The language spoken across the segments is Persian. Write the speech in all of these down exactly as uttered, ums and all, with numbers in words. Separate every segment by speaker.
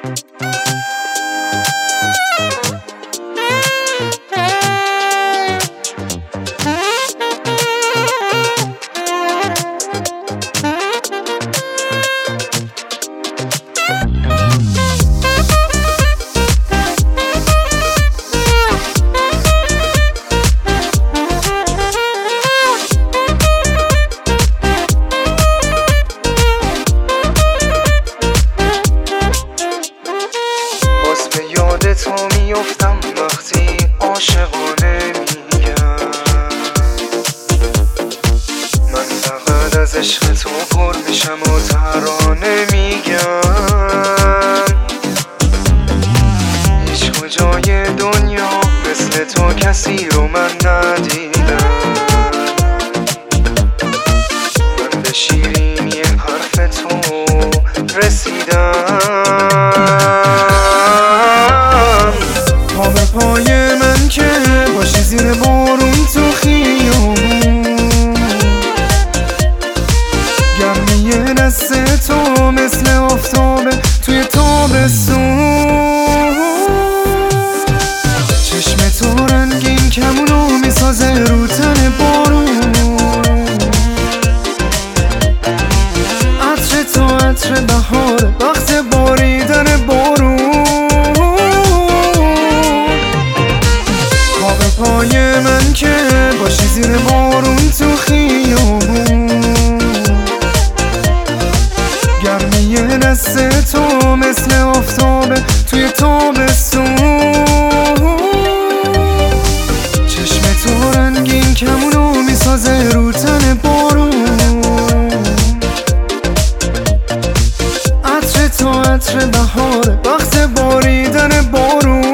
Speaker 1: تو میفتم وقتی عاشقانه میگم من فقط از عشق تو پر میشم و ترانه میگم هیچ کجای دنیا مثل تو کسی رو من ندیدم من به شیرینی حرف تو رسیدم پای من که باشی زیر بارون تو خیابون گرمی دست تو مثل آفتابه توی تابستون چشم تو رنگین کمونو میسازه رو تن بارون عطر تو عطر بهاره وقت باریدن بارون پای من که باشی زیر بارون تو خیابون گرمی دست تو مثل آفتابه توی تابستون چشم تو رنگین کمونو میسازه رو تن بارون عطر تو عطر بهاره وقت باریدن بارون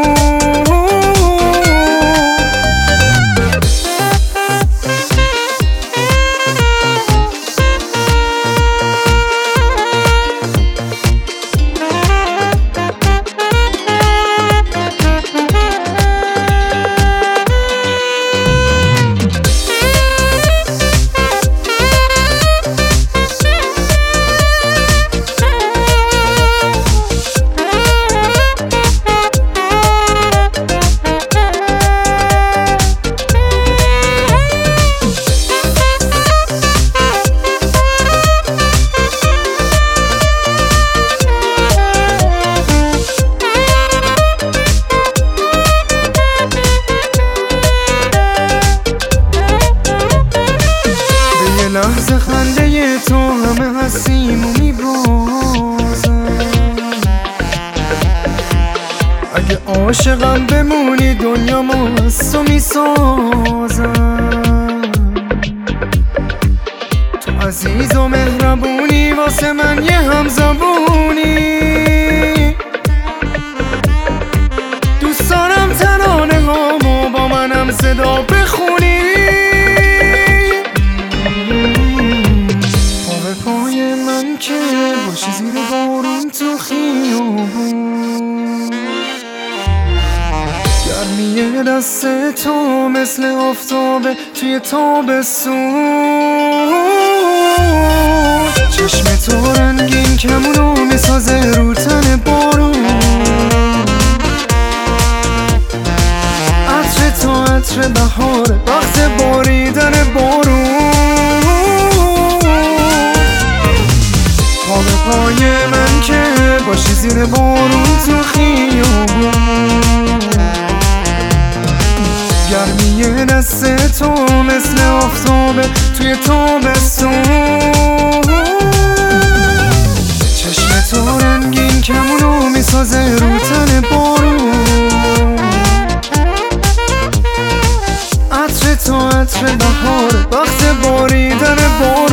Speaker 1: لحظه خنده تو همه هستیم و میبازم اگه عاشقم بمونی دنیا مست و میسازم تو عزیز و مهربونی واسه من یه همزبونی دوست دارم ترانه هامو با منم صدا بخونی پای من که باشی زیر بارون تو خیابون گرمی دست تو مثل آفتابه توی تابستون چشم تو رنگین کمونو میسازه رو تن بارون عطر تو عطر بهاره وقت باریدن بارون پای من که باشی زیر بارون تو خیابون گرمی دست تو مثل آفتابه توی تابستون چشم تو رنگین کمونو میسازه رو تن بارون عطر تو عطر بهاره وقت باریدن بارون